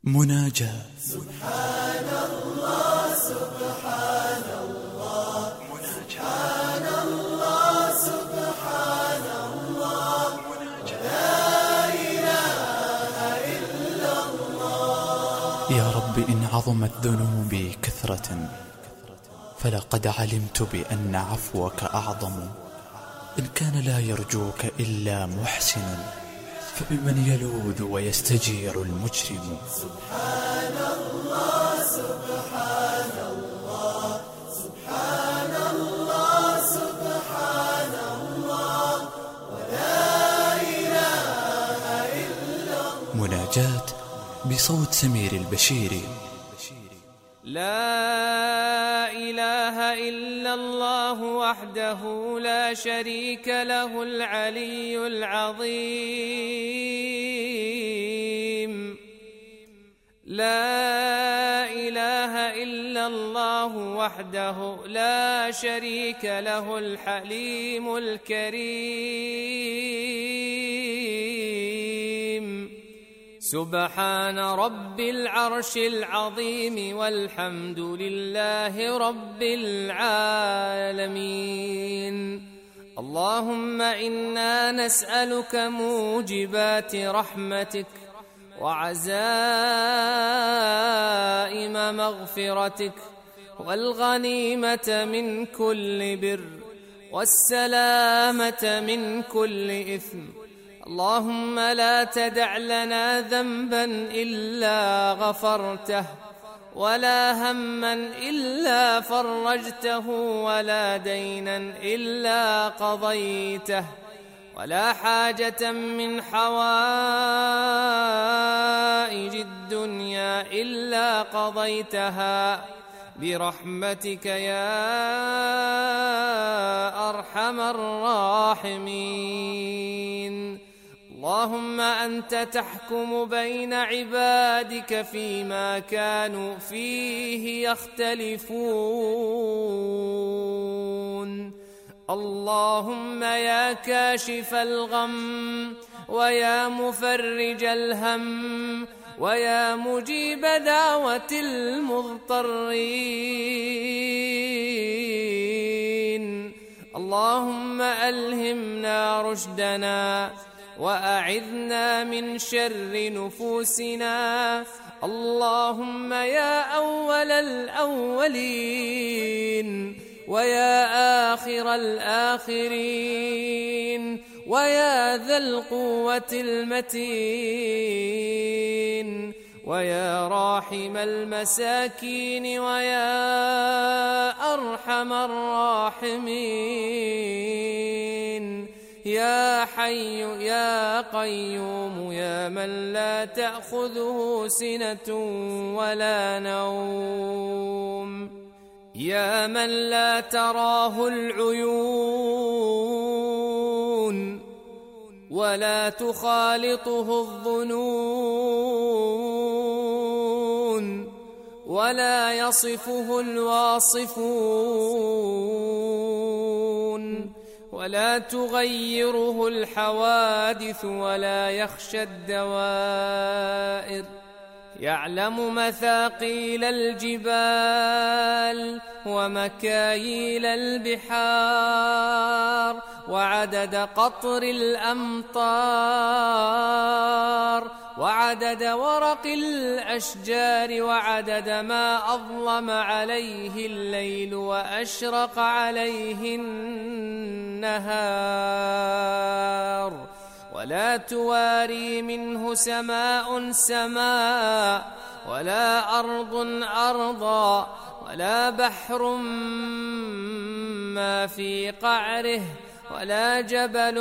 مناجاة. سبحان الله سبحان الله سبحان الله سبحان الله لا إله إلا الله. يا رب إن عظمت ذنوبي كثرة فلقد علمت بأن عفوك أعظم. إن كان لا يرجوك إلا محسن فبمن يلوذ ويستجير المجرم. سبحان الله سبحان الله سبحان الله سبحان الله ولا إله إلا الله. مناجاة بصوت سمير البشيري. لا إله إلا الله وحده لا شريك له العلي العظيم. لا إله إلا الله وحده لا شريك له الحليم الكريم. سبحان رب العرش العظيم والحمد لله رب العالمين. اللهم إنا نسألك موجبات رحمتك وعزائم مغفرتك والغنيمة من كل بر والسلامة من كل إثم. اللهم لا تدع لنا ذنبا إلا غفرته ولا هما إلا فرجته ولا دينا إلا قضيته ولا حاجة من حوائج الدنيا إلا قضيتها برحمتك يا أرحم الراحمين. اللهم أنت تحكم بين عبادك فيما كانوا فيه يختلفون. اللهم يا كاشف الغم ويا مفرج الهم ويا مجيب دعوة المضطرين. اللهم ألهمنا رشدنا وأعذنا من شر نفوسنا. اللهم يا أول الأولين ويا آخر الآخرين ويا ذا القوة المتين ويا راحم المساكين ويا أرحم الراحمين. يا حي يا قيوم يا من لا تأخذه سنة ولا نوم، يا من لا تراه العيون ولا تخالطه الظنون ولا يصفه الواصفون ولا تغيره الحوادث ولا يخشى الدوائر. يعلم مثاقيل الجبال ومكاييل البحار وعدد قطر الأمطار وعدد ورق الأشجار وعدد ما أظلم عليه الليل وأشرق عليه النهار. ولا تواري منه سماء سماء ولا أرض أرضا ولا بحر ما في قعره ولا جبل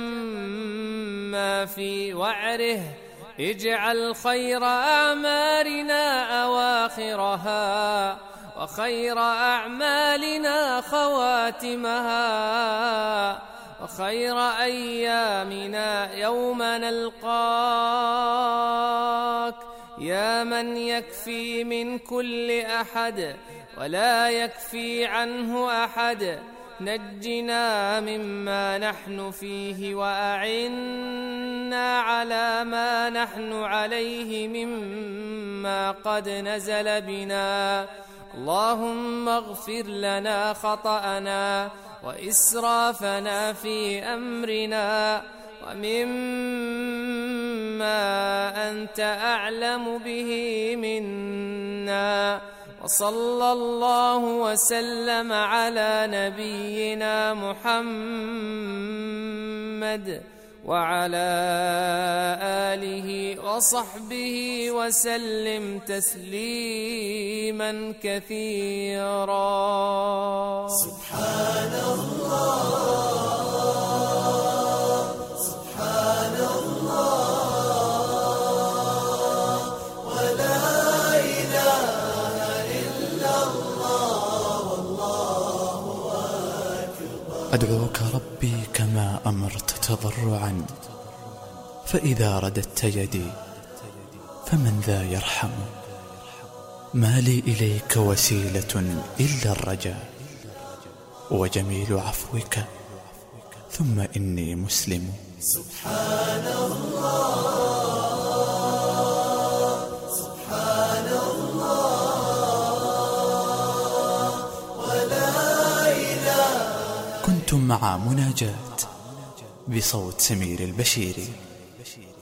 ما في وعره. اجعل خير أعمالنا أواخرها وخير أعمالنا خواتمها وخير أيامنا يوم نلقاك يا من يكفي من كل أحد ولا يكفي عنه أحد. نجنا مما نحن فيه وأعنا على ما نحن عليه مما قد نزل بنا. اللهم اغفر لنا خطأنا وإسرافنا في أمرنا ومما أنت أعلم به منا. وصلى الله وسلم على نبينا محمد وعلى آله وصحبه وسلم تسليما كثيرا. سبحان الله سبحان الله ولا إله إلا الله والله أكبر. أدعوك ربي كما أمرت تضرعا، فإذا رددت يدي فمن ذا يرحم؟ ما لي إليك وسيلة إلا الرجاء، وجميل عفوك ثم إني مسلم. سبحان الله سبحان الله ولا إله. كنتم مع مناجاة بصوت سمير البشيري.